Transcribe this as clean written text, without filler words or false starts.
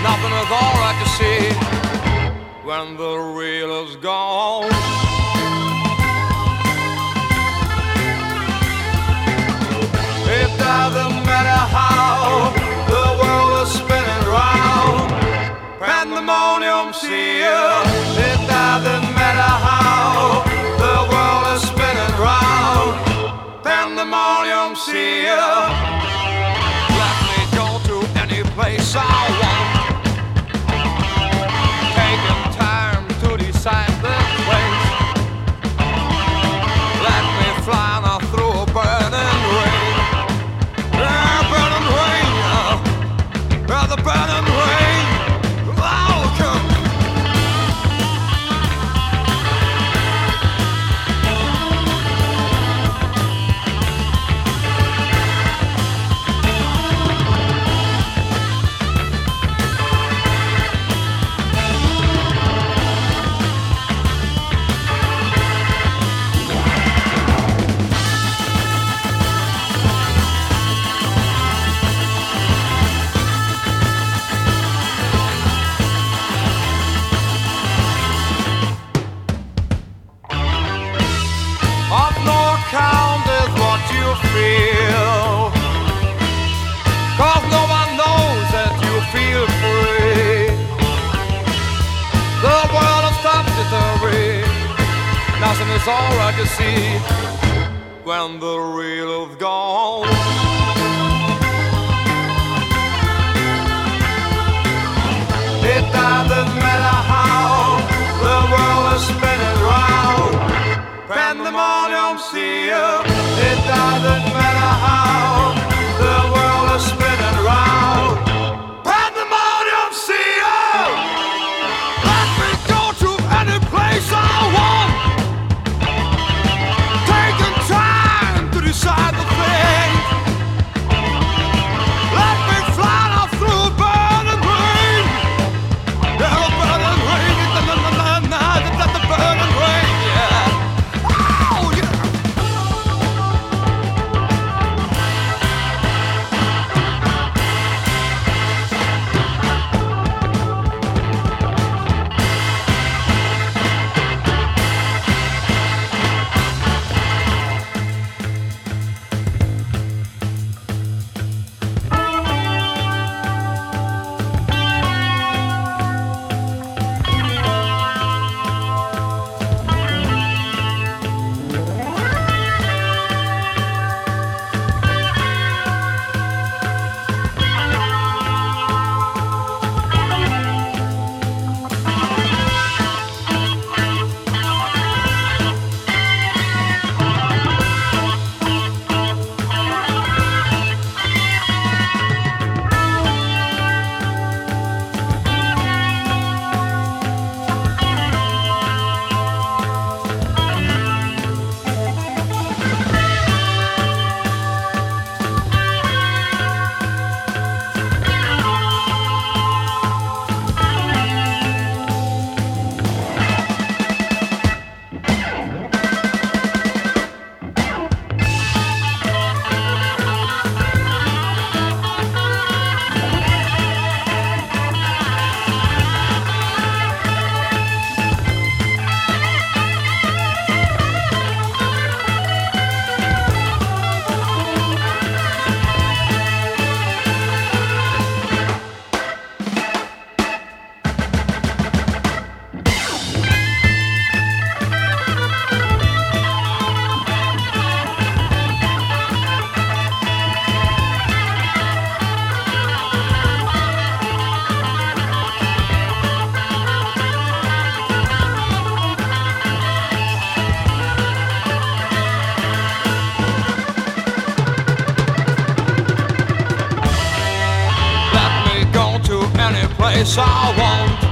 Nothing is all I can see when the real is gone. It doesn't matter how the world is spinning round. Pandemonium, see you. It doesn't matter how the world is spinning round. Pandemonium, see you. Let me go to any place I want. Taking time to decide this place. Let me fly now through a burning rain. Burning rain, the burning rain. Oh, come. Of no account is what you feel, 'cause no one knows that you feel free. The world is topsy-turvy. Nothing is all I can see when the real is gone. It doesn't matter how the world is spinning round. Pandemonium, see you. It doesn't matter how the world is spinning round. Pandemonium, see you. Let me go to any place I want. Taking time to decide the thing. Let me fly now through burning rain. The burning rain, the burning rain, yeah. Place I want.